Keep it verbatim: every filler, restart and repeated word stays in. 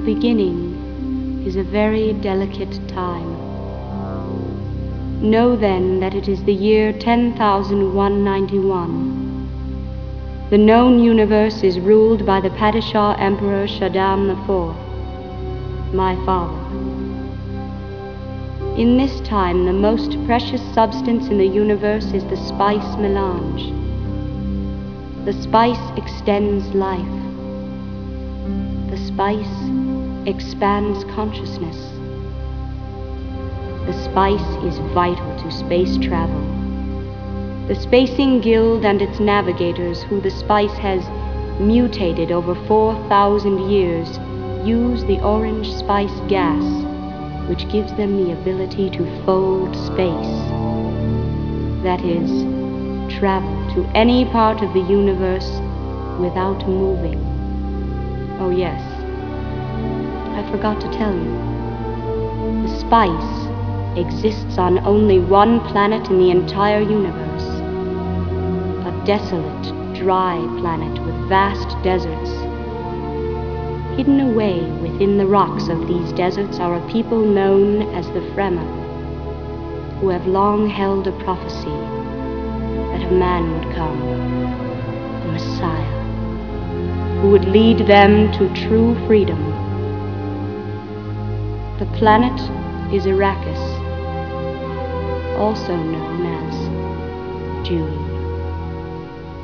beginning is a very delicate time. Know then that it is the year ten thousand one hundred ninety-one. The known universe is ruled by the Padishah Emperor Shaddam the Fourth, my father. In this time, the most precious substance in the universe is the spice melange. The spice extends life. The spice expands consciousness. The spice is vital to space travel. The Spacing Guild and its navigators, who the spice has mutated over four thousand years, use the orange spice gas, which gives them the ability to fold space. That is, travel to any part of the universe without moving. Oh yes, I forgot to tell you. The spice exists on only one planet in the entire universe. A desolate, dry planet with vast deserts. Hidden away within the rocks of these deserts are a people known as the Fremen, who have long held a prophecy that a man would come, a Messiah, who would lead them to true freedom. The planet is Arrakis, also known as June.